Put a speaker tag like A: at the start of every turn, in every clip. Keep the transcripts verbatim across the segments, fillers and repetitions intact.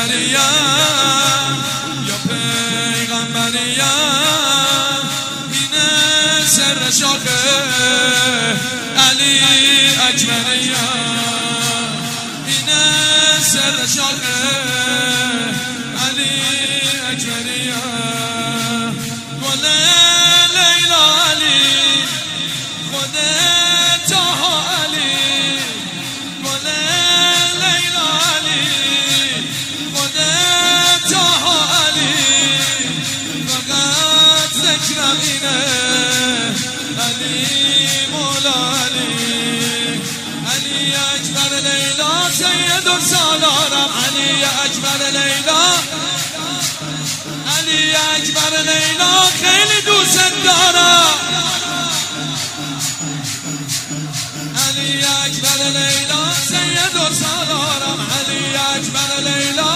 A: مریم یا پیغمبریم اینه سر شاخه علی اکبریم اینه سر شاخه علی اکبریم گل لیلا علی خود تاها علی گل لیلا علی خود تاها علی فقط ذکرم اینه علی مولا علی علی اکبر لیلا سید و سالارم علی اکبر لیلا علی اکبر لیلا خیلی دوست دارم علی اکبر لیلا سید و سالارم علی اکبر لیلا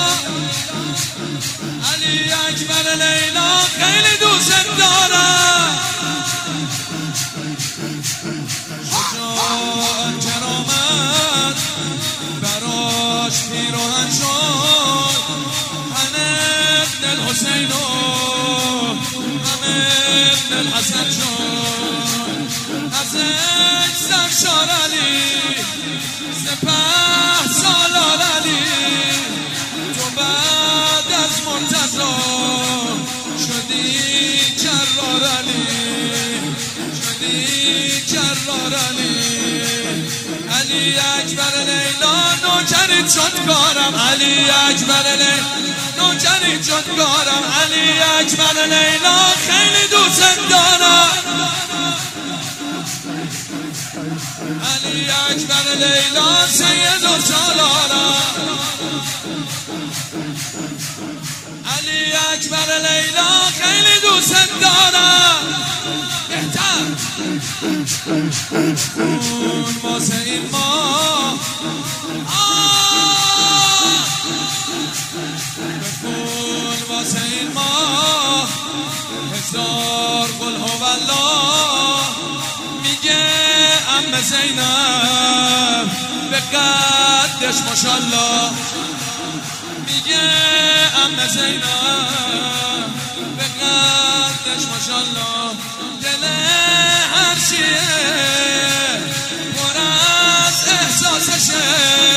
A: علی اکبر لیلا خیلی دوست دارم شجاع کرامت براش پیروهن شد همه ابن الحسین و همه ابن الحسن شد از سرشار علی سپه سالار علی تو بعد از مرتضی شدی جرار علی شدی جرار علی علی اکبر لیلا نوکرت شد کارم علی اکبر لیلا نوکرت شد کارم علی اکبر لیلا خیلی دوست دارم علی اکبر لیلا سید و سالارم علی اکبر لیلا خیلی دوست دارم بهتر خون واسه این ما خون واسه این ما هزار قل هوالله میگه ام زینب به قدش ماشالله میگه ام زینب به قدش ماشالله دل هر شیعه پر از احساسشه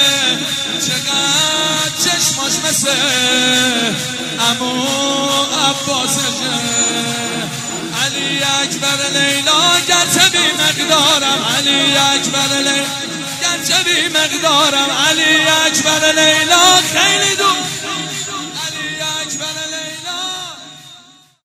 A: چقدر چشماش مثل عمو عباسشه علی اکبر لیلا گرچه بی مقدارم علی اکبر لیلا گرچه بی مقدارم علی اکبر لیلا